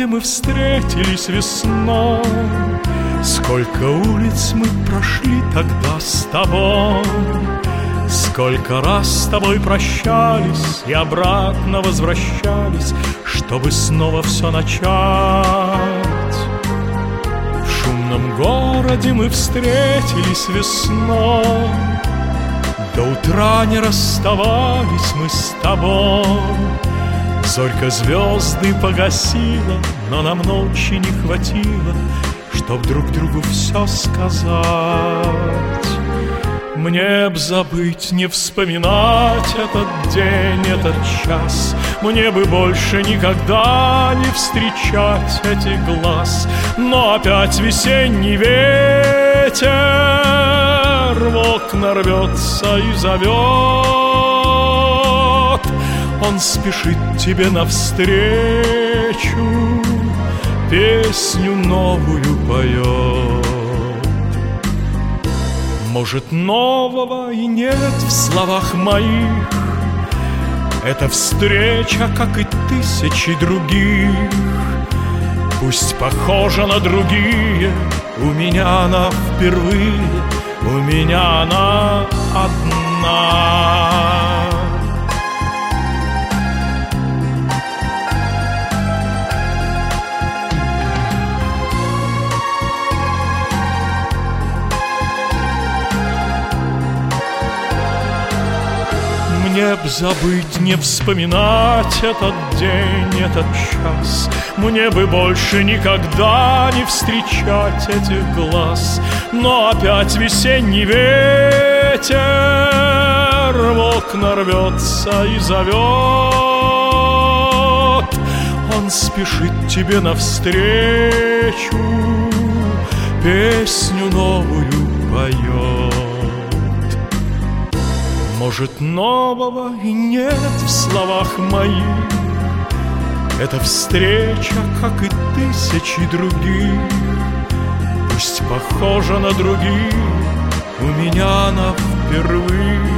городе мы встретились весной, сколько улиц мы прошли тогда с тобой, сколько раз с тобой прощались и обратно возвращались, чтобы снова все начать. В шумном городе мы встретились весной, до утра не расставались мы с тобой. Зорька звезды погасила, но нам ночи не хватило, чтоб друг другу все сказать. Мне б забыть, не вспоминать этот день, этот час, мне бы больше никогда не встречать этих глаз. Но опять весенний ветер в окна рвется и зовет, он спешит тебе навстречу, песню новую поет. Может, нового и нет в словах моих, эта встреча, как и тысячи других. Пусть похожа на другие, у меня она впервые, у меня она одна. Мне б забыть, не вспоминать этот день, этот час, мне бы больше никогда не встречать этих глаз. Но опять весенний ветер в окна рвется и зовет, он спешит тебе навстречу, песню новую поет. Может, нового и нет в словах моих, эта встреча, как и тысячи других. Пусть похожа на других, у меня она впервые,